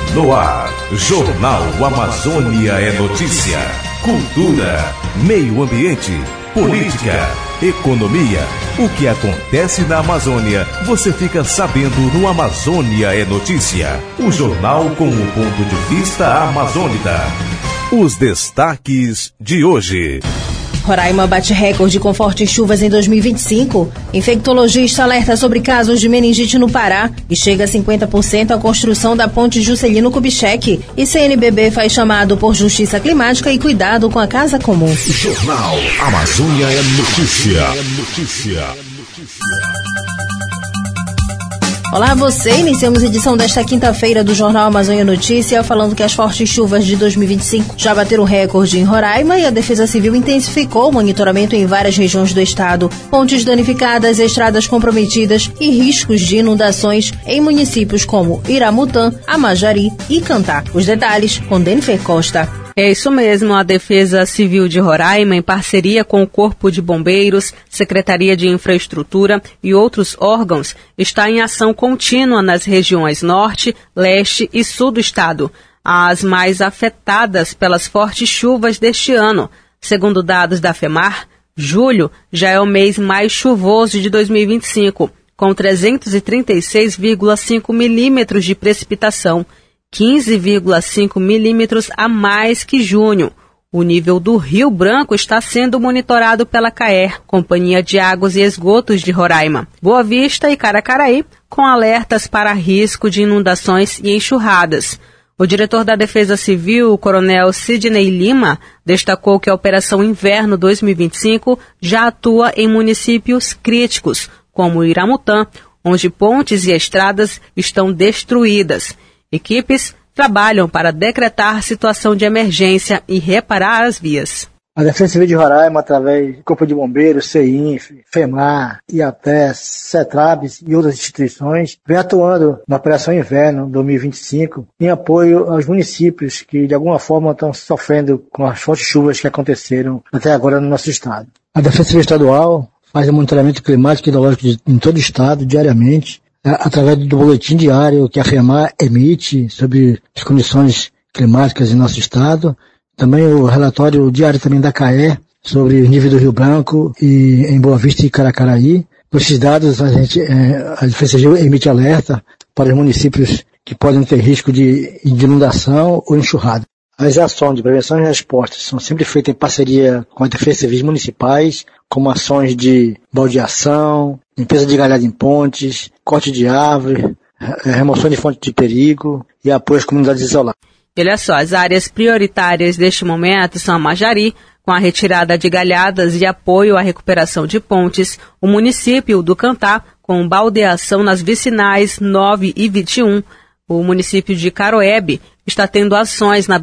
No ar, Jornal Amazônia é notícia. Cultura, meio ambiente, política, economia. O que acontece na Amazônia, você fica sabendo no Amazônia é Notícia. O jornal com o ponto de vista amazônida. Os destaques de hoje. Roraima bate recorde com fortes chuvas em 2025. Infectologista alerta sobre casos de meningite no Pará e chega a 50% a construção da ponte Juscelino Kubitschek. E CNBB faz chamado por justiça climática e cuidado com a casa comum. Jornal Amazônia é Notícia. Olá, você. Iniciamos a edição desta quinta-feira do Jornal Amazônia Notícia, falando que as fortes chuvas de 2025 já bateram recorde em Roraima e a Defesa Civil intensificou o monitoramento em várias regiões do estado. Pontes danificadas, estradas comprometidas e riscos de inundações em municípios como Iramutã, Amajari e Cantá. Os detalhes com Denifer Costa. É isso mesmo, a Defesa Civil de Roraima, em parceria com o Corpo de Bombeiros, Secretaria de Infraestrutura e outros órgãos, está em ação contínua nas regiões norte, leste e sul do estado, as mais afetadas pelas fortes chuvas deste ano. Segundo dados da FEMAR, julho já é o mês mais chuvoso de 2025, com 336,5 milímetros de precipitação, 15,5 milímetros a mais que junho. O nível do Rio Branco está sendo monitorado pela CAER, Companhia de Águas e Esgotos de Roraima, Boa Vista e Caracaraí, com alertas para risco de inundações e enxurradas. O diretor da Defesa Civil, o coronel Sidney Lima, destacou que a Operação Inverno 2025 já atua em municípios críticos, como Iramutã, onde pontes e estradas estão destruídas. Equipes trabalham para decretar situação de emergência e reparar as vias. A Defesa Civil de Roraima, através do Corpo de Bombeiros, CEINF, FEMAR, IAPES, CETRABS e outras instituições, vem atuando na Operação Inverno 2025 em apoio aos municípios que, de alguma forma, estão sofrendo com as fortes chuvas que aconteceram até agora no nosso estado. A Defesa Civil Estadual faz o monitoramento climático e hidrológico em todo o estado, diariamente, através do boletim diário que a FEMAR emite sobre as condições climáticas em nosso estado. Também o relatório diário também da CAER sobre o nível do Rio Branco e em Boa Vista e Caracaraí. Com esses dados, a Defesa Civil emite alerta para os municípios que podem ter risco de inundação ou enxurrada. As ações de prevenção e resposta são sempre feitas em parceria com as Defesas Civis municipais, como ações de baldeação, limpeza de galhada em pontes, corte de árvore, remoção de fontes de perigo e apoio às comunidades isoladas. Olha só, as áreas prioritárias deste momento são a Amajari, com a retirada de galhadas e apoio à recuperação de pontes, o município do Cantá, com baldeação nas vicinais 9 e 21, o município de Caroebe está tendo ações na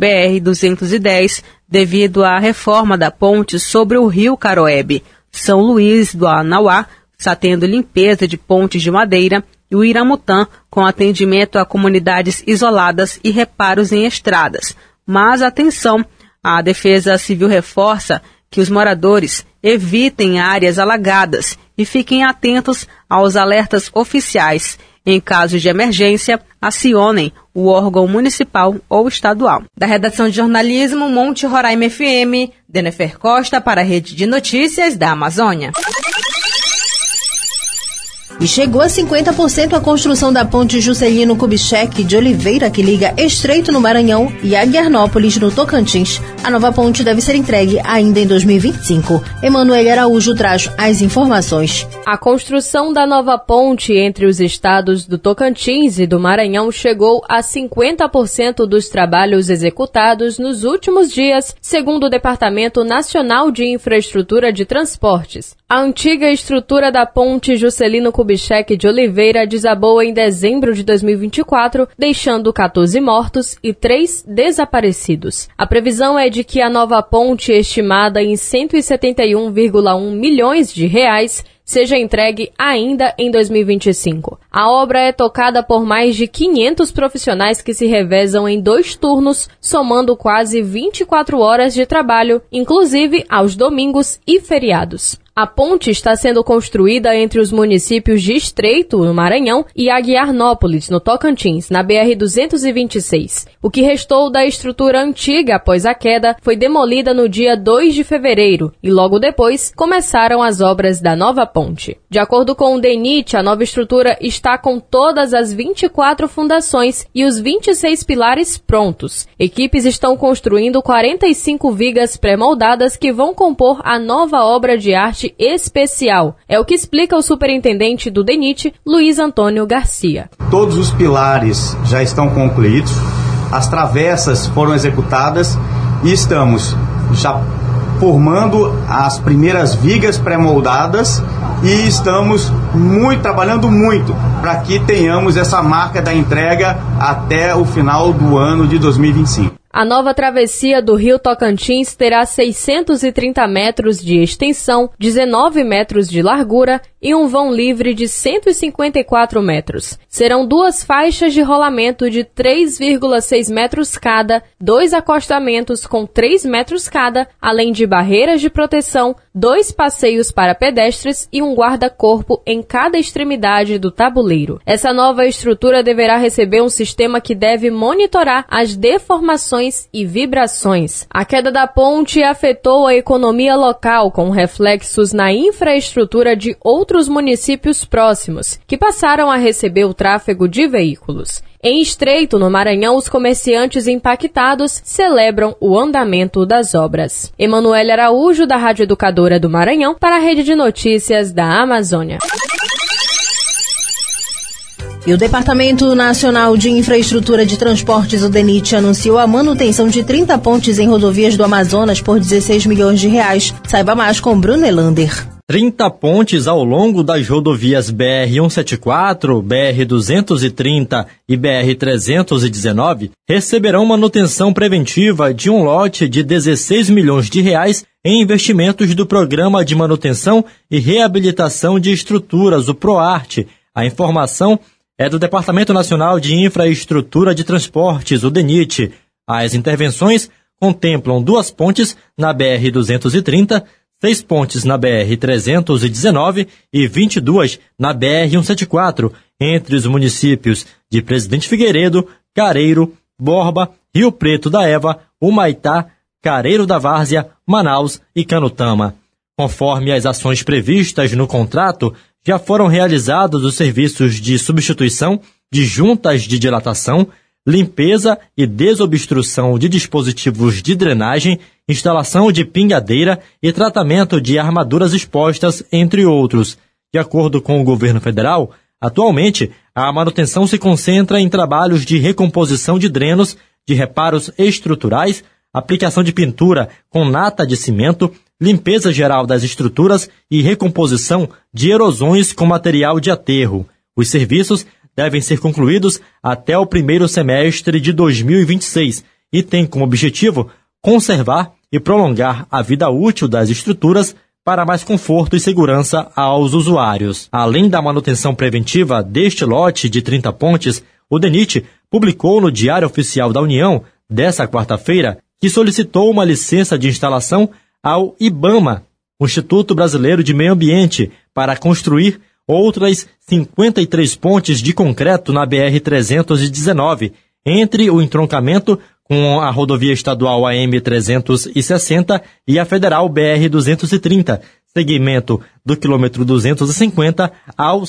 BR-210 devido à reforma da ponte sobre o rio Caroebe. São Luís do Anauá está tendo limpeza de pontes de madeira e o Iramutã com atendimento a comunidades isoladas e reparos em estradas. Mas atenção, a Defesa Civil reforça que os moradores evitem áreas alagadas e fiquem atentos aos alertas oficiais. Em caso de emergência, acionem o órgão municipal ou estadual. Da redação de jornalismo, Monte Roraima FM, Denifer Costa para a Rede de Notícias da Amazônia. E chegou a 50% a construção da ponte Juscelino Kubitschek de Oliveira, que liga Estreito no Maranhão e Aguiarnópolis no Tocantins. A nova ponte deve ser entregue ainda em 2025. Emanuele Araújo traz as informações. A construção da nova ponte entre os estados do Tocantins e do Maranhão chegou a 50% dos trabalhos executados nos últimos dias, segundo o Departamento Nacional de Infraestrutura de Transportes. A antiga estrutura da ponte Juscelino Kubitschek de Oliveira desabou em dezembro de 2024, deixando 14 mortos e 3 desaparecidos. A previsão é de que a nova ponte, estimada em 171,1 milhões de reais, seja entregue ainda em 2025. A obra é tocada por mais de 500 profissionais que se revezam em 2 turnos, somando quase 24 horas de trabalho, inclusive aos domingos e feriados. A ponte está sendo construída entre os municípios de Estreito, no Maranhão, e Aguiarnópolis, no Tocantins, na BR-226. O que restou da estrutura antiga após a queda foi demolida no dia 2 de fevereiro e logo depois começaram as obras da nova ponte. De acordo com o DENIT, a nova estrutura está com todas as 24 fundações e os 26 pilares prontos. Equipes estão construindo 45 vigas pré-moldadas que vão compor a nova obra de arte especial. É o que explica o superintendente do DENIT, Luiz Antônio Garcia. Todos os pilares já estão concluídos, as travessas foram executadas e estamos já formando as primeiras vigas pré-moldadas e estamos trabalhando muito para que tenhamos essa marca da entrega até o final do ano de 2025. A nova travessia do Rio Tocantins terá 630 metros de extensão, 19 metros de largura e um vão livre de 154 metros. Serão 2 faixas de rolamento de 3,6 metros cada, 2 acostamentos com 3 metros cada, além de barreiras de proteção, 2 passeios para pedestres e um guarda-corpo em cada extremidade do tabuleiro. Essa nova estrutura deverá receber um sistema que deve monitorar as deformações e vibrações. A queda da ponte afetou a economia local, com reflexos na infraestrutura de outros municípios próximos, que passaram a receber o tráfego de veículos. Em Estreito, no Maranhão, os comerciantes impactados celebram o andamento das obras. Emanuele Araújo, da Rádio Educadora do Maranhão, para a Rede de Notícias da Amazônia. E o Departamento Nacional de Infraestrutura de Transportes, o DENIT, anunciou a manutenção de 30 pontes em rodovias do Amazonas por 16 milhões de reais. Saiba mais com Bruno Elander. 30 pontes ao longo das rodovias BR-174, BR-230 e BR-319 receberão manutenção preventiva de um lote de 16 milhões de reais em investimentos do Programa de Manutenção e Reabilitação de Estruturas, o PROARTE. A informação é do Departamento Nacional de Infraestrutura de Transportes, o DENIT. As intervenções contemplam 2 pontes na BR-230, 6 pontes na BR-319 e 22 na BR-174, entre os municípios de Presidente Figueiredo, Careiro, Borba, Rio Preto da Eva, Humaitá, Careiro da Várzea, Manaus e Canutama. Conforme as ações previstas no contrato, já foram realizados os serviços de substituição de juntas de dilatação, limpeza e desobstrução de dispositivos de drenagem, instalação de pingadeira e tratamento de armaduras expostas, entre outros. De acordo com o governo federal, atualmente a manutenção se concentra em trabalhos de recomposição de drenos, de reparos estruturais, aplicação de pintura com nata de cimento, limpeza geral das estruturas e recomposição de erosões com material de aterro. Os serviços devem ser concluídos até o primeiro semestre de 2026 e têm como objetivo conservar e prolongar a vida útil das estruturas para mais conforto e segurança aos usuários. Além da manutenção preventiva deste lote de 30 pontes, o DENIT publicou no Diário Oficial da União, desta quarta-feira, que solicitou uma licença de instalação ao IBAMA, o Instituto Brasileiro de Meio Ambiente, para construir outras 53 pontes de concreto na BR-319, entre o entroncamento com a rodovia estadual AM-360 e a federal BR-230, segmento do quilômetro 250 ao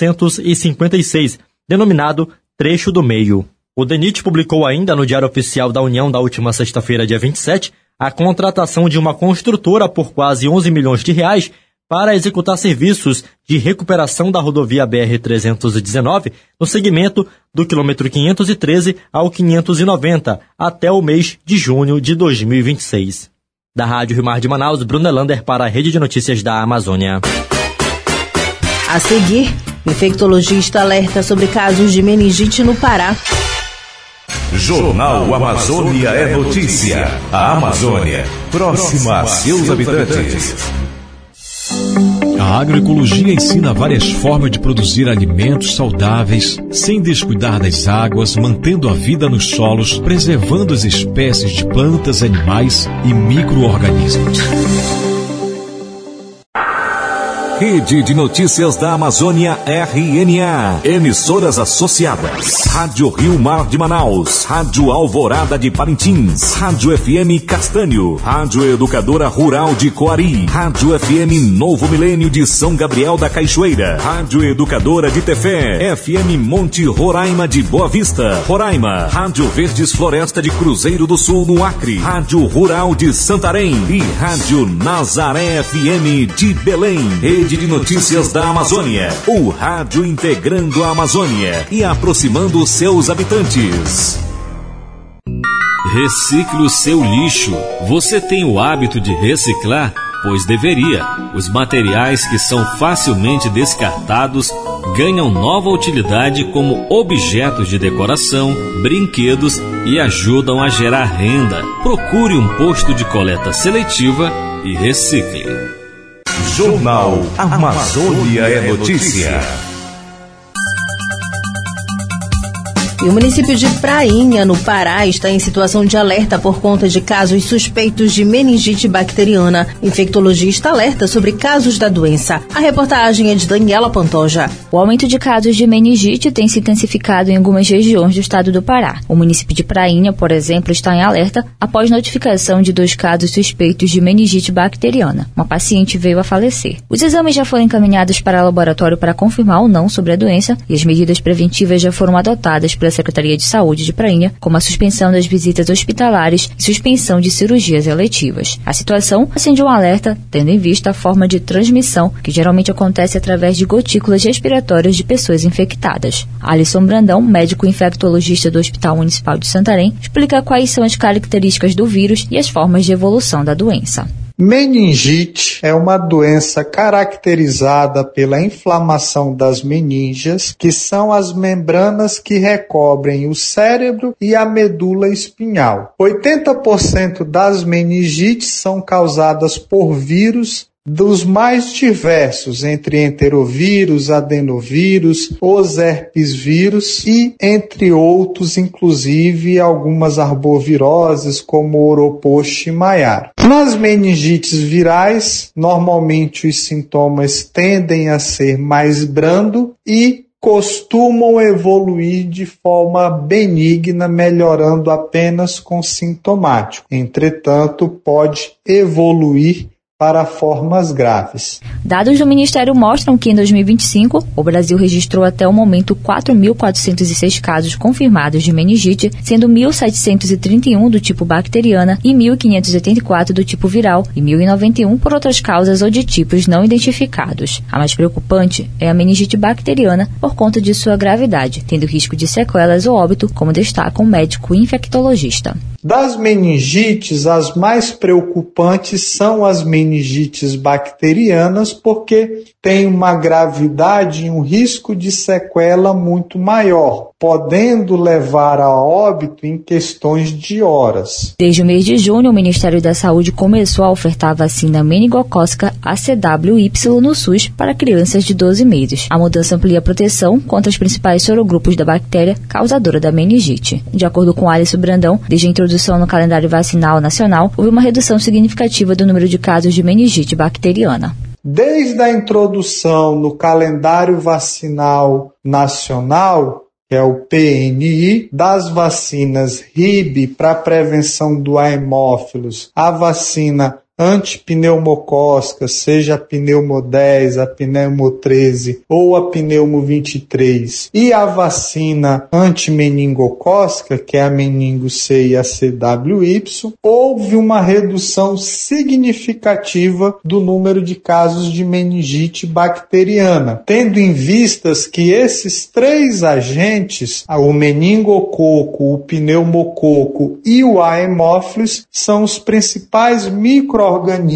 656, denominado Trecho do Meio. O DENIT publicou ainda no Diário Oficial da União da última sexta-feira, dia 27, a contratação de uma construtora por quase 11 milhões de reais para executar serviços de recuperação da rodovia BR-319 no segmento do quilômetro 513 ao 590 até o mês de junho de 2026. Da Rádio Rio Mar de Manaus, Bruno Elander para a Rede de Notícias da Amazônia. A seguir, infectologista alerta sobre casos de meningite no Pará. Jornal Amazônia é notícia. A Amazônia, próxima a seus habitantes. A agroecologia ensina várias formas de produzir alimentos saudáveis, sem descuidar das águas, mantendo a vida nos solos, preservando as espécies de plantas, animais e micro-organismos. Rede de Notícias da Amazônia, RNA. Emissoras associadas: Rádio Rio Mar de Manaus, Rádio Alvorada de Parintins, Rádio FM Castanho, Rádio Educadora Rural de Coari, Rádio FM Novo Milênio de São Gabriel da Cachoeira, Rádio Educadora de Tefé, FM Monte Roraima de Boa Vista, Roraima, Rádio Verdes Floresta de Cruzeiro do Sul no Acre, Rádio Rural de Santarém e Rádio Nazaré FM de Belém. Rede de Notícias da Amazônia, o rádio integrando a Amazônia e aproximando seus habitantes. Recicle o seu lixo. Você tem o hábito de reciclar? Pois deveria. Os materiais que são facilmente descartados ganham nova utilidade como objetos de decoração, brinquedos e ajudam a gerar renda. Procure um posto de coleta seletiva e recicle. Jornal Amazônia é Notícia. E o município de Prainha, no Pará, está em situação de alerta por conta de casos suspeitos de meningite bacteriana. Infectologista alerta sobre casos da doença. A reportagem é de Daniela Pantoja. O aumento de casos de meningite tem se intensificado em algumas regiões do estado do Pará. O município de Prainha, por exemplo, está em alerta após notificação de 2 casos suspeitos de meningite bacteriana. Uma paciente veio a falecer. Os exames já foram encaminhados para o laboratório para confirmar ou não sobre a doença e as medidas preventivas já foram adotadas pela Secretaria de Saúde de Prainha, como a suspensão das visitas hospitalares e suspensão de cirurgias eletivas. A situação acende um alerta, tendo em vista a forma de transmissão, que geralmente acontece através de gotículas respiratórias de pessoas infectadas. Alisson Brandão, médico infectologista do Hospital Municipal de Santarém, explica quais são as características do vírus e as formas de evolução da doença. Meningite é uma doença caracterizada pela inflamação das meninges, que são as membranas que recobrem o cérebro e a medula espinhal. 80% das meningites são causadas por vírus dos mais diversos, entre enterovírus, adenovírus, os herpesvírus e, entre outros, inclusive algumas arboviroses como Oropoximayara. Nas meningites virais, normalmente os sintomas tendem a ser mais brando e costumam evoluir de forma benigna, melhorando apenas com sintomático. Entretanto, pode evoluir para formas graves. Dados do Ministério mostram que em 2025, o Brasil registrou até o momento 4.406 casos confirmados de meningite, sendo 1.731 do tipo bacteriana e 1.584 do tipo viral e 1.091 por outras causas ou de tipos não identificados. A mais preocupante é a meningite bacteriana por conta de sua gravidade, tendo risco de sequelas ou óbito, como destaca um médico infectologista. Das meningites, as mais preocupantes são as meningites bacterianas, porque têm uma gravidade e um risco de sequela muito maior, podendo levar a óbito em questões de horas. Desde o mês de junho, o Ministério da Saúde começou a ofertar a vacina meningocócica ACWY no SUS para crianças de 12 meses. A mudança amplia a proteção contra os principais sorogrupos da bactéria causadora da meningite. De acordo com Alisson Brandão, desde a introdução no calendário vacinal nacional, houve uma redução significativa do número de casos de meningite bacteriana. Desde a introdução no calendário vacinal nacional, que é o PNI, das vacinas RIB para prevenção do Haemófilos, a vacina antipneumocócica, seja a pneumo 10, a pneumo 13 ou a pneumo 23, e a vacina antimeningocócica, que é a meningo C e a CWY, houve uma redução significativa do número de casos de meningite bacteriana, tendo em vistas que esses 3 agentes, o meningococo, o pneumococo e o Haemófilos, são os principais micro-organismos,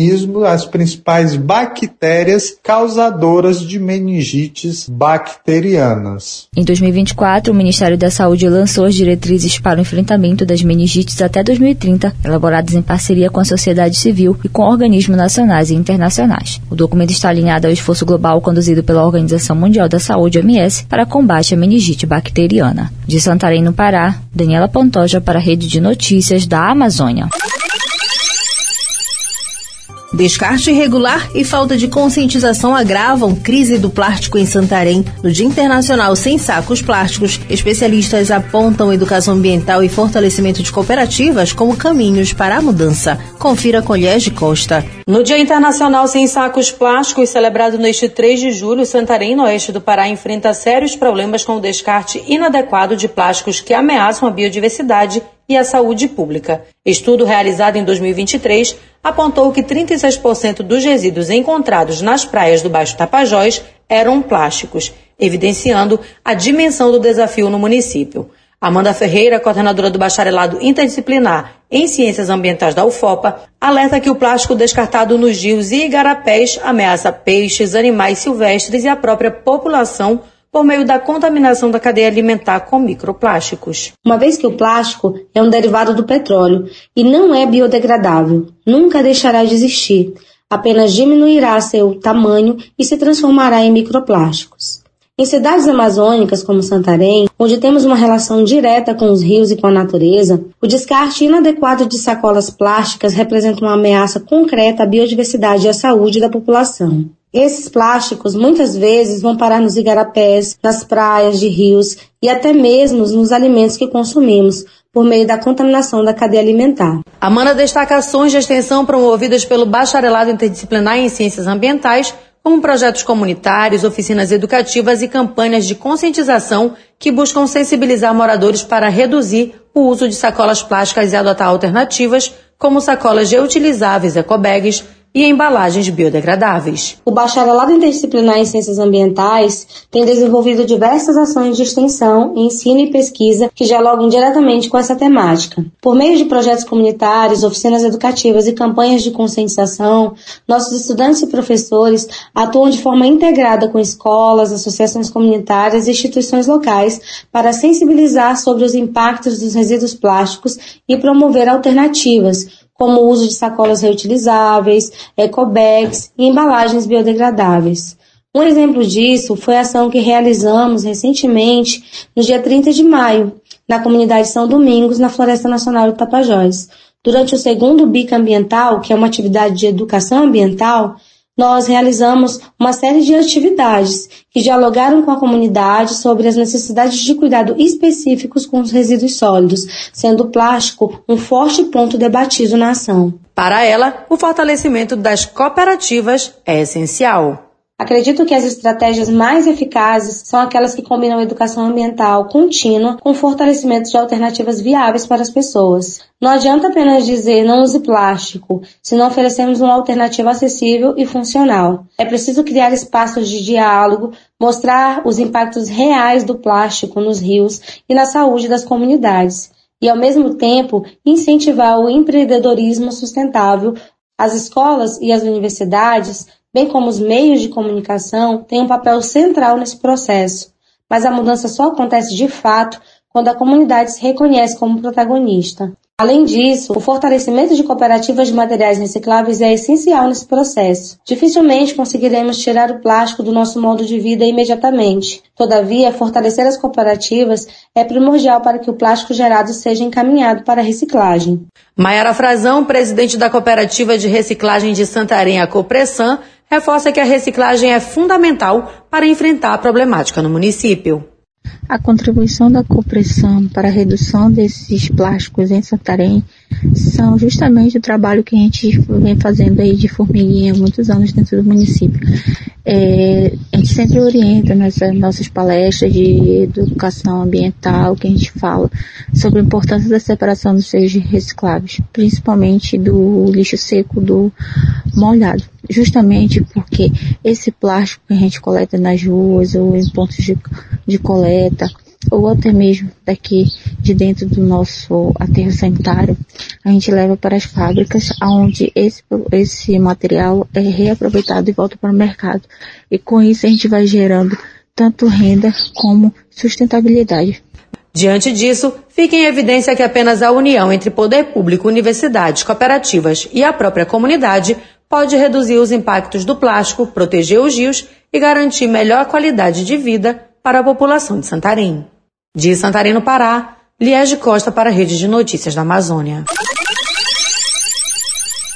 as principais bactérias causadoras de meningites bacterianas. Em 2024, o Ministério da Saúde lançou as diretrizes para o enfrentamento das meningites até 2030, elaboradas em parceria com a sociedade civil e com organismos nacionais e internacionais. O documento está alinhado ao esforço global conduzido pela Organização Mundial da Saúde, OMS, para combate à meningite bacteriana. De Santarém, no Pará, Daniela Pantoja para a Rede de Notícias da Amazônia. Descarte irregular e falta de conscientização agravam crise do plástico em Santarém. No Dia Internacional Sem Sacos Plásticos, especialistas apontam educação ambiental e fortalecimento de cooperativas como caminhos para a mudança. Confira com Liege Costa. No Dia Internacional Sem Sacos Plásticos, celebrado neste 3 de julho, Santarém, no oeste do Pará, enfrenta sérios problemas com o descarte inadequado de plásticos que ameaçam a biodiversidade e a saúde pública. Estudo realizado em 2023 apontou que 36% dos resíduos encontrados nas praias do Baixo Tapajós eram plásticos, evidenciando a dimensão do desafio no município. Amanda Ferreira, coordenadora do Bacharelado Interdisciplinar em Ciências Ambientais da UFOPA, alerta que o plástico descartado nos rios e igarapés ameaça peixes, animais silvestres e a própria população por meio da contaminação da cadeia alimentar com microplásticos. Uma vez que o plástico é um derivado do petróleo e não é biodegradável, nunca deixará de existir, apenas diminuirá seu tamanho e se transformará em microplásticos. Em cidades amazônicas como Santarém, onde temos uma relação direta com os rios e com a natureza, o descarte inadequado de sacolas plásticas representa uma ameaça concreta à biodiversidade e à saúde da população. Esses plásticos muitas vezes vão parar nos igarapés, nas praias de rios e até mesmo nos alimentos que consumimos, por meio da contaminação da cadeia alimentar. Amanda destaca ações de extensão promovidas pelo Bacharelado Interdisciplinar em Ciências Ambientais, como projetos comunitários, oficinas educativas e campanhas de conscientização que buscam sensibilizar moradores para reduzir o uso de sacolas plásticas e adotar alternativas, como sacolas reutilizáveis, ecobags e embalagens biodegradáveis. O Bacharelado Interdisciplinar em Ciências Ambientais tem desenvolvido diversas ações de extensão, ensino e pesquisa que dialogam diretamente com essa temática. Por meio de projetos comunitários, oficinas educativas e campanhas de conscientização, nossos estudantes e professores atuam de forma integrada com escolas, associações comunitárias e instituições locais para sensibilizar sobre os impactos dos resíduos plásticos e promover alternativas, como o uso de sacolas reutilizáveis, ecobags e embalagens biodegradáveis. Um exemplo disso foi a ação que realizamos recentemente, no dia 30 de maio, na comunidade São Domingos, na Floresta Nacional do Tapajós. Durante o segundo BIC Ambiental, que é uma atividade de educação ambiental, nós realizamos uma série de atividades que dialogaram com a comunidade sobre as necessidades de cuidado específicos com os resíduos sólidos, sendo o plástico um forte ponto debatido na ação. Para ela, o fortalecimento das cooperativas é essencial. Acredito que as estratégias mais eficazes são aquelas que combinam educação ambiental contínua com fortalecimento de alternativas viáveis para as pessoas. Não adianta apenas dizer não use plástico, se não oferecemos uma alternativa acessível e funcional. É preciso criar espaços de diálogo, mostrar os impactos reais do plástico nos rios e na saúde das comunidades. E, ao mesmo tempo, incentivar o empreendedorismo sustentável. As escolas e as universidades, bem como os meios de comunicação, têm um papel central nesse processo. Mas a mudança só acontece de fato quando a comunidade se reconhece como protagonista. Além disso, o fortalecimento de cooperativas de materiais recicláveis é essencial nesse processo. Dificilmente conseguiremos tirar o plástico do nosso modo de vida imediatamente. Todavia, fortalecer as cooperativas é primordial para que o plástico gerado seja encaminhado para a reciclagem. Maiara Frazão, presidente da Cooperativa de Reciclagem de Santarém, a Copressan, reforça que a reciclagem é fundamental para enfrentar a problemática no município. A contribuição da Copressan para a redução desses plásticos em Santarém são justamente o trabalho que a gente vem fazendo aí de formiguinha há muitos anos dentro do município. A gente sempre orienta nas nossas palestras de educação ambiental, que a gente fala sobre a importância da separação dos seios recicláveis, principalmente do lixo seco do molhado. Justamente porque esse plástico que a gente coleta nas ruas ou em pontos de coleta, ou até mesmo daqui de dentro do nosso aterro sanitário, a gente leva para as fábricas, onde esse material é reaproveitado e volta para o mercado. E com isso a gente vai gerando tanto renda como sustentabilidade. Diante disso, fica em evidência que apenas a união entre poder público, universidades, cooperativas e a própria comunidade pode reduzir os impactos do plástico, proteger os rios e garantir melhor qualidade de vida para a população de Santarém. De Santarém, no Pará, Liege Costa para a Rede de Notícias da Amazônia.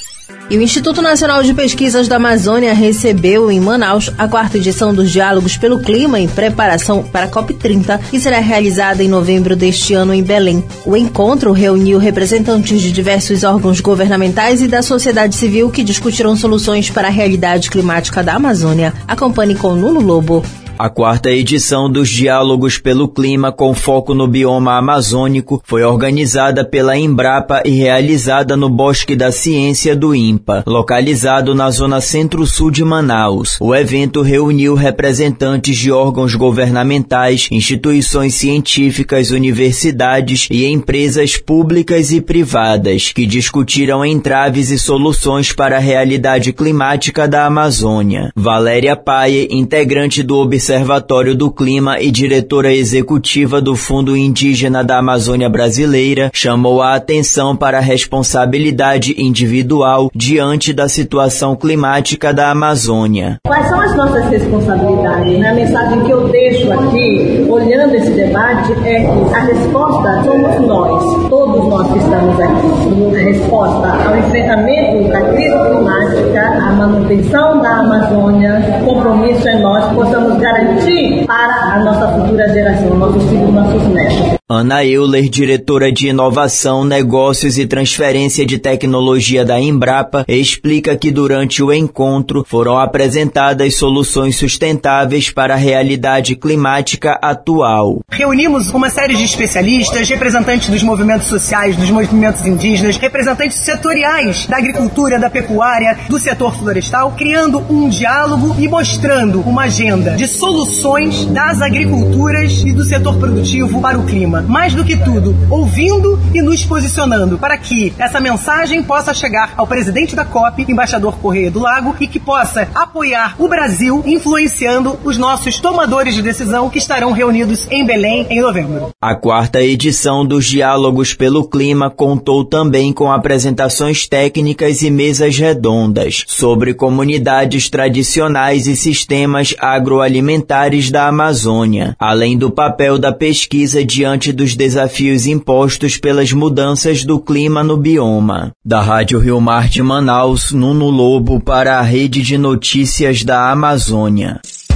E o Instituto Nacional de Pesquisas da Amazônia recebeu em Manaus a 4ª edição dos Diálogos pelo Clima em preparação para a COP30, que será realizada em novembro deste ano em Belém. O encontro reuniu representantes de diversos órgãos governamentais e da sociedade civil que discutiram soluções para a realidade climática da Amazônia. Acompanhe com Nuno Lobo. A 4ª edição dos Diálogos pelo Clima com foco no bioma amazônico foi organizada pela Embrapa e realizada no Bosque da Ciência do INPA, localizado na zona centro-sul de Manaus. O evento reuniu representantes de órgãos governamentais, instituições científicas, universidades e empresas públicas e privadas, que discutiram entraves e soluções para a realidade climática da Amazônia. Valéria Paie, integrante do Observatório do Clima e diretora executiva do Fundo Indígena da Amazônia Brasileira, chamou a atenção para a responsabilidade individual diante da situação climática da Amazônia. Quais são as nossas responsabilidades? A mensagem que eu deixo aqui, olhando esse debate, é que a resposta somos nós, todos nós que estamos aqui. A resposta ao enfrentamento da crise climática, a manutenção da Amazônia, o compromisso é nós possamos garantir para a nossa futura geração, nossos filhos, nossos netos. Ana Euler, diretora de Inovação, Negócios e Transferência de Tecnologia da Embrapa, explica que durante o encontro foram apresentadas soluções sustentáveis para a realidade climática atual. Reunimos uma série de especialistas, representantes dos movimentos sociais, dos movimentos indígenas, representantes setoriais da agricultura, da pecuária, do setor florestal, criando um diálogo e mostrando uma agenda de soluções das agriculturas e do setor produtivo para o clima. Mais do que tudo, ouvindo e nos posicionando para que essa mensagem possa chegar ao presidente da COP, embaixador Correia do Lago, e que possa apoiar o Brasil, influenciando os nossos tomadores de decisão que estarão reunidos em Belém em novembro. A 4ª edição dos Diálogos pelo Clima contou também com apresentações técnicas e mesas redondas sobre comunidades tradicionais e sistemas agroalimentares da Amazônia, além do papel da pesquisa diante dos desafios impostos pelas mudanças do clima no bioma. Da Rádio Rio Mar de Manaus, Nuno Lobo para a Rede de Notícias da Amazônia.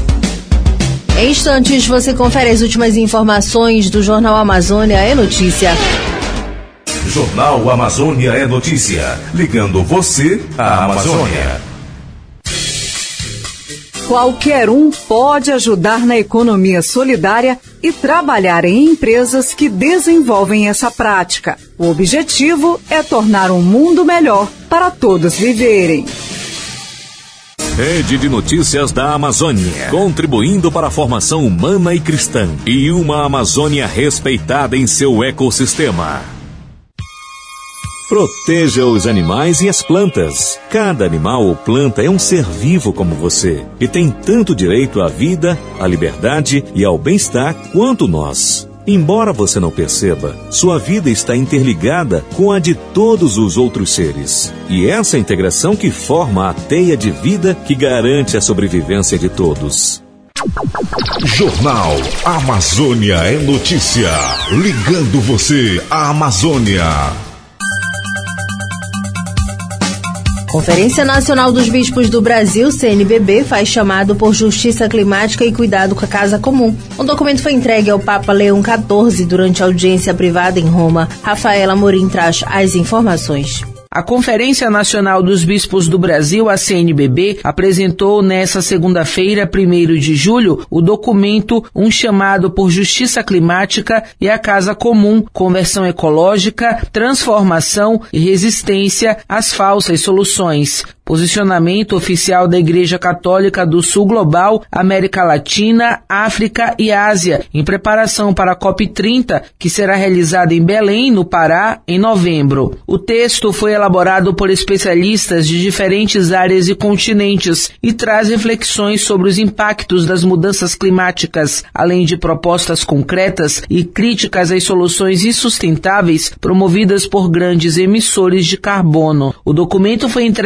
Em instantes, você confere as últimas informações do Jornal Amazônia é Notícia. Jornal Amazônia é Notícia, ligando você à Amazônia. Qualquer um pode ajudar na economia solidária e trabalhar em empresas que desenvolvem essa prática. O objetivo é tornar um mundo melhor para todos viverem. Rede de Notícias da Amazônia, contribuindo para a formação humana e cristã e uma Amazônia respeitada em seu ecossistema. Proteja os animais e as plantas. Cada animal ou planta é um ser vivo como você e tem tanto direito à vida, à liberdade e ao bem-estar quanto nós. Embora você não perceba, sua vida está interligada com a de todos os outros seres. E essa integração que forma a teia de vida que garante a sobrevivência de todos. Jornal Amazônia é Notícia, ligando você à Amazônia. Conferência Nacional dos Bispos do Brasil, CNBB, faz chamado por justiça climática e cuidado com a casa comum. Um documento foi entregue ao Papa Leão XIV durante a audiência privada em Roma. Rafaela Amorim traz as informações. A Conferência Nacional dos Bispos do Brasil, a CNBB, apresentou nesta segunda-feira, 1º de julho, o documento Um Chamado por Justiça Climática e a Casa Comum, Conversão Ecológica, Transformação e Resistência às Falsas Soluções. Posicionamento oficial da Igreja Católica do Sul Global, América Latina, África e Ásia, em preparação para a COP30, que será realizada em Belém, no Pará, em novembro. O texto foi elaborado por especialistas de diferentes áreas e continentes e traz reflexões sobre os impactos das mudanças climáticas, além de propostas concretas e críticas às soluções insustentáveis promovidas por grandes emissores de carbono. O documento foi entregue ao Papa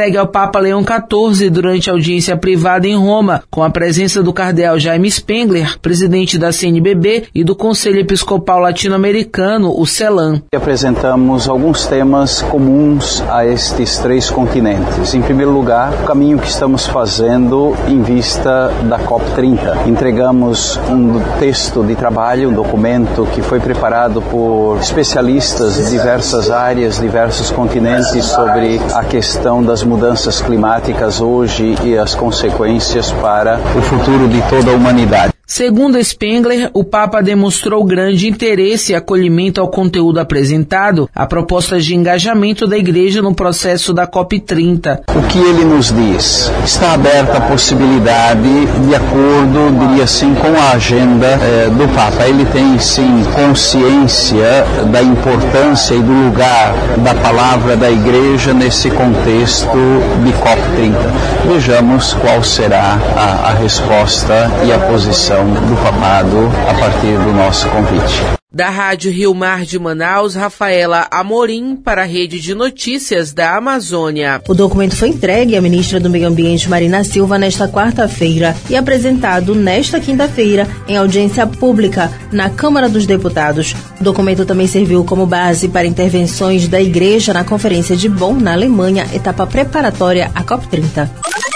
Papa Leão XIV durante a audiência privada em Roma, com a presença do cardeal Jaime Spengler, presidente da CNBB, e do Conselho Episcopal Latino-Americano, o CELAM. Apresentamos alguns temas comuns a estes 3 continentes. Em primeiro lugar, o caminho que estamos fazendo em vista da COP30. Entregamos um texto de trabalho, um documento que foi preparado por especialistas de diversas áreas, diversos continentes, sobre a questão das mudanças climáticas hoje e as consequências para o futuro de toda a humanidade. Segundo Spengler, o Papa demonstrou grande interesse e acolhimento ao conteúdo apresentado, a propostas de engajamento da Igreja no processo da COP30. O que ele nos diz? Está aberta a possibilidade, de acordo, diria assim, com a agenda do Papa. Ele tem, sim, consciência da importância e do lugar da palavra da Igreja nesse contexto de COP30. Vejamos qual será a resposta e a posição do Papado a partir do nosso convite. Da Rádio Rio Mar de Manaus, Rafaela Amorim para a Rede de Notícias da Amazônia. O documento foi entregue à ministra do Meio Ambiente, Marina Silva, nesta quarta-feira e apresentado nesta quinta-feira em audiência pública na Câmara dos Deputados. O documento também serviu como base para intervenções da Igreja na Conferência de Bonn, na Alemanha, etapa preparatória à COP30.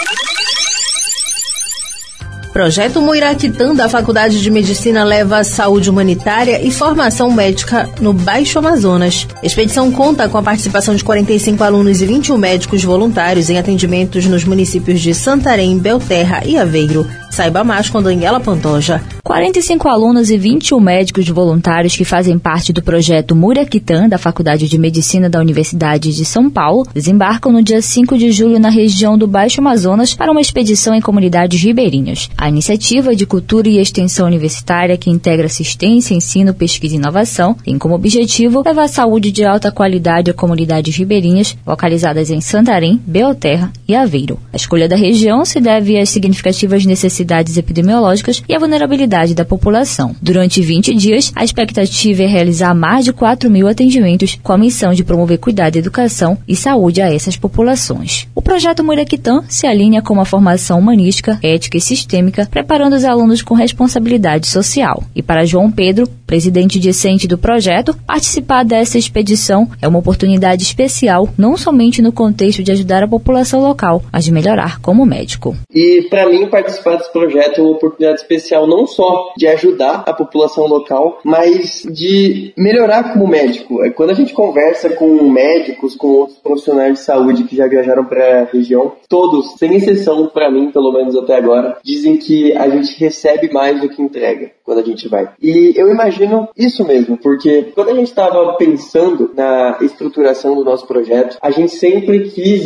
Projeto Muiractã da Faculdade de Medicina leva saúde humanitária e formação médica no Baixo Amazonas. A expedição conta com a participação de 45 alunos e 21 médicos voluntários em atendimentos nos municípios de Santarém, Belterra e Aveiro. Saiba mais com Daniela Pantoja. 45 alunos e 21 médicos voluntários que fazem parte do projeto Muiractã da Faculdade de Medicina da Universidade de São Paulo desembarcam no dia 5 de julho na região do Baixo Amazonas para uma expedição em comunidades ribeirinhas. A iniciativa de cultura e extensão universitária, que integra assistência, ensino, pesquisa e inovação, tem como objetivo levar saúde de alta qualidade a comunidades ribeirinhas localizadas em Santarém, Belterra e Aveiro. A escolha da região se deve às significativas necessidades epidemiológicas e à vulnerabilidade da população. Durante 20 dias, a expectativa é realizar mais de 4.000 atendimentos com a missão de promover cuidado, educação e saúde a essas populações. O projeto Muiractã se alinha com uma formação humanística, ética e sistêmica, preparando os alunos com responsabilidade social. E para João Pedro, presidente discente do projeto, participar dessa expedição é uma oportunidade especial, não somente no contexto de ajudar a população local, mas de melhorar como médico. E para mim, participar desse projeto é uma oportunidade especial, não só de ajudar a população local, mas de melhorar como médico. Quando a gente conversa com médicos, com outros profissionais de saúde que já viajaram para a região, todos, sem exceção para mim, pelo menos até agora, dizem que a gente recebe mais do que entrega quando a gente vai. E eu imagino isso mesmo, porque quando a gente estava pensando na estruturação do nosso projeto, a gente sempre quis,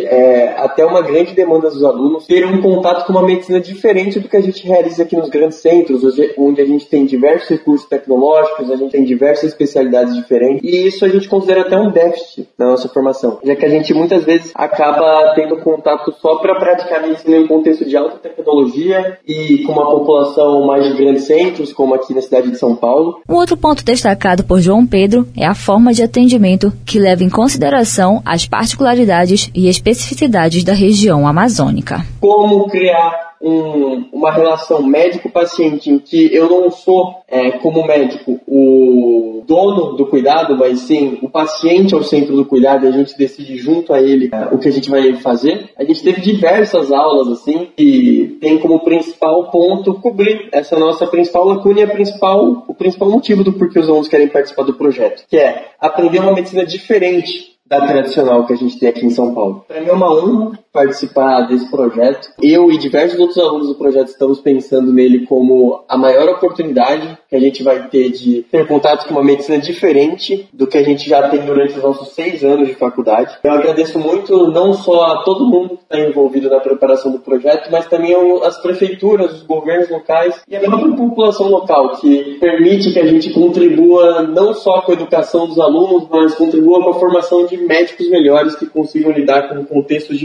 até uma grande demanda dos alunos, ter um contato com uma medicina diferente do que a gente realiza aqui nos grandes centros, onde a gente tem diversos recursos tecnológicos, a gente tem diversas especialidades diferentes, e isso a gente considera até um déficit na nossa formação, já que a gente muitas vezes acaba tendo contato só para praticar medicina em um contexto de alta tecnologia e com uma população mais de grandes centros, como aqui na cidade de São Paulo. Um outro ponto destacado por João Pedro é a forma de atendimento que leva em consideração as particularidades e especificidades da região amazônica. Como criar uma relação médico-paciente em que eu não sou, como médico, o dono do cuidado, mas sim o paciente ao centro do cuidado, e a gente decide junto a ele o que a gente vai fazer. A gente teve diversas aulas assim que tem como principal ponto cobrir essa nossa principal lacuna e o principal motivo do porquê os alunos querem participar do projeto, que é aprender uma medicina diferente da tradicional que a gente tem aqui em São Paulo. Para mim é uma honra participar desse projeto. Eu e diversos outros alunos do projeto estamos pensando nele como a maior oportunidade que a gente vai ter de ter contato com uma medicina diferente do que a gente já tem durante os nossos 6 anos de faculdade. Eu agradeço muito não só a todo mundo que está envolvido na preparação do projeto, mas também as prefeituras, os governos locais e a própria população local, que permite que a gente contribua não só com a educação dos alunos, mas contribua com a formação de médicos melhores que consigam lidar com contextos diferentes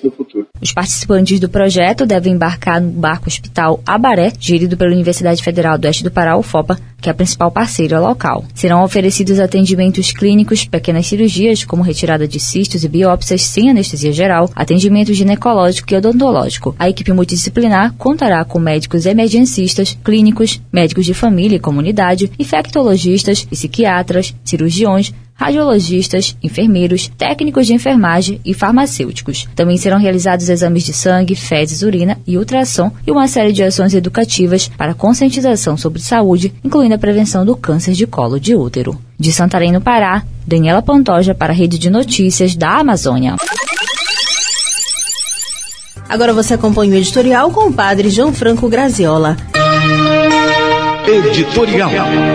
no futuro. Os participantes do projeto devem embarcar no barco Hospital Abaré, gerido pela Universidade Federal do Oeste do Pará, UFOPA, que é a principal parceira local. Serão oferecidos atendimentos clínicos, pequenas cirurgias, como retirada de cistos e biópsias sem anestesia geral, atendimento ginecológico e odontológico. A equipe multidisciplinar contará com médicos emergencistas, clínicos, médicos de família e comunidade, infectologistas, psiquiatras, cirurgiões, radiologistas, enfermeiros, técnicos de enfermagem e farmacêuticos. Também serão realizados exames de sangue, fezes, urina e ultrassom e uma série de ações educativas para conscientização sobre saúde, incluindo a prevenção do câncer de colo de útero. De Santarém, no Pará, Daniela Pantoja para a Rede de Notícias da Amazônia. Agora você acompanha o editorial com o padre Gianfranco Graziola. Editorial.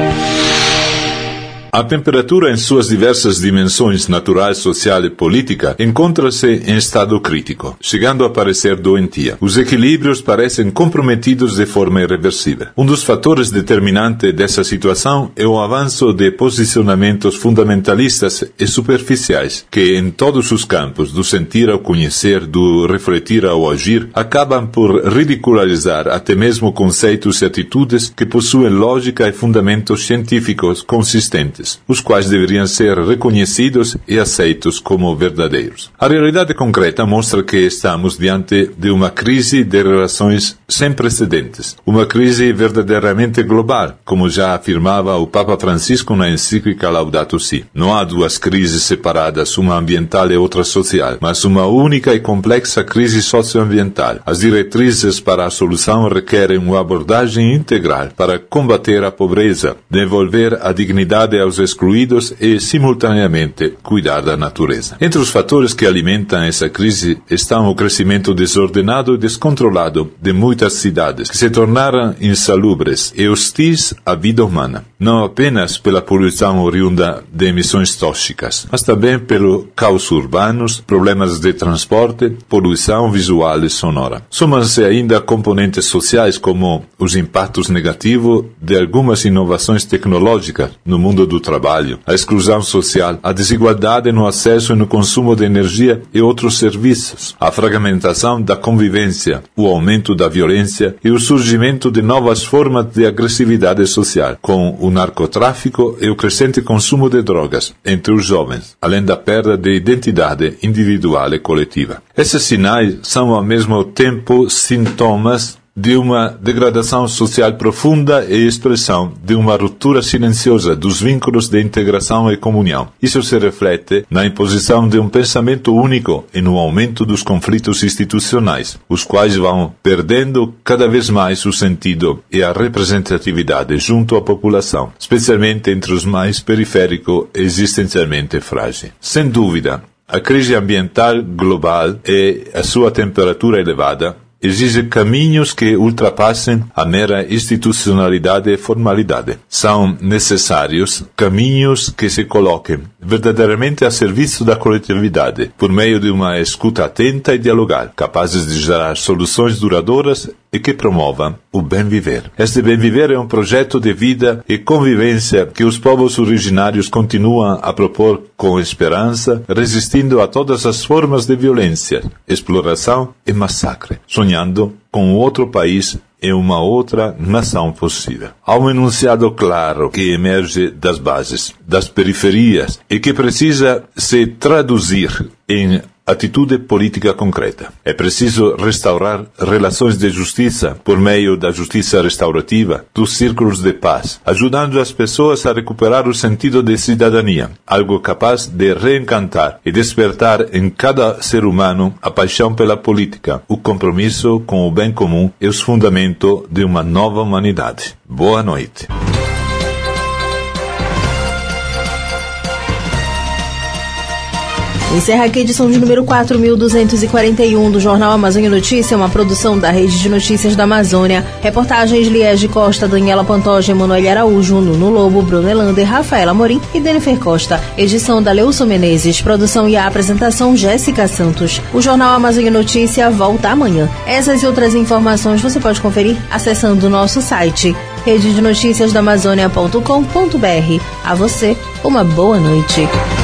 A temperatura em suas diversas dimensões natural, social e política encontra-se em estado crítico, chegando a parecer doentia. Os equilíbrios parecem comprometidos de forma irreversível. Um dos fatores determinantes dessa situação é o avanço de posicionamentos fundamentalistas e superficiais, que em todos os campos, do sentir ao conhecer, do refletir ao agir, acabam por ridicularizar até mesmo conceitos e atitudes que possuem lógica e fundamentos científicos consistentes, os quais deveriam ser reconhecidos e aceitos como verdadeiros. A realidade concreta mostra que estamos diante de uma crise de relações sem precedentes, uma crise verdadeiramente global, como já afirmava o Papa Francisco na encíclica Laudato Si. Não há duas crises separadas, uma ambiental e outra social, mas uma única e complexa crise socioambiental. As diretrizes para a solução requerem uma abordagem integral para combater a pobreza, devolver a dignidade aos excluídos e, simultaneamente, cuidar da natureza. Entre os fatores que alimentam essa crise estão o crescimento desordenado e descontrolado de muitas cidades, que se tornaram insalubres e hostis à vida humana, não apenas pela poluição oriunda de emissões tóxicas, mas também pelo caos urbanos, problemas de transporte, poluição visual e sonora. Somam-se ainda componentes sociais como os impactos negativos de algumas inovações tecnológicas no mundo do trabalho, a exclusão social, a desigualdade no acesso e no consumo de energia e outros serviços, a fragmentação da convivência, o aumento da violência e o surgimento de novas formas de agressividade social, com o narcotráfico e o crescente consumo de drogas entre os jovens, além da perda de identidade individual e coletiva. Esses sinais são ao mesmo tempo sintomas de uma degradação social profunda e expressão de uma ruptura silenciosa dos vínculos de integração e comunhão. Isso se reflete na imposição de um pensamento único e no aumento dos conflitos institucionais, os quais vão perdendo cada vez mais o sentido e a representatividade junto à população, especialmente entre os mais periféricos e existencialmente frágeis. Sem dúvida, a crise ambiental global e a sua temperatura elevada exige caminhos que ultrapassem a mera institucionalidade e formalidade. São necessários caminhos que se coloquem verdadeiramente a serviço da coletividade, por meio de uma escuta atenta e dialogal, capazes de gerar soluções duradouras e que promovam o bem-viver. Este bem-viver é um projeto de vida e convivência que os povos originários continuam a propor com esperança, resistindo a todas as formas de violência, exploração e massacre, sonhando com outro país e uma outra nação possível. Há um enunciado claro que emerge das bases, das periferias e que precisa se traduzir em atitude política concreta. É preciso restaurar relações de justiça por meio da justiça restaurativa, dos círculos de paz, ajudando as pessoas a recuperar o sentido de cidadania, algo capaz de reencantar e despertar em cada ser humano a paixão pela política, o compromisso com o bem comum e os fundamentos de uma nova humanidade. Boa noite. Encerra aqui a edição de número 4.241 do Jornal Amazônia Notícia, uma produção da Rede de Notícias da Amazônia. Reportagens Liege Costa, Daniela Pantoja, Emanuele Araújo, Nuno Lobo, Bruno Elander, Rafaela Morim e Denifer Costa. Edição da Leuson Menezes. Produção e a apresentação Jéssica Santos. O Jornal Amazônia Notícia volta amanhã. Essas e outras informações você pode conferir acessando o nosso site rededenoticiasdaamazônia.com.br. A você, uma boa noite.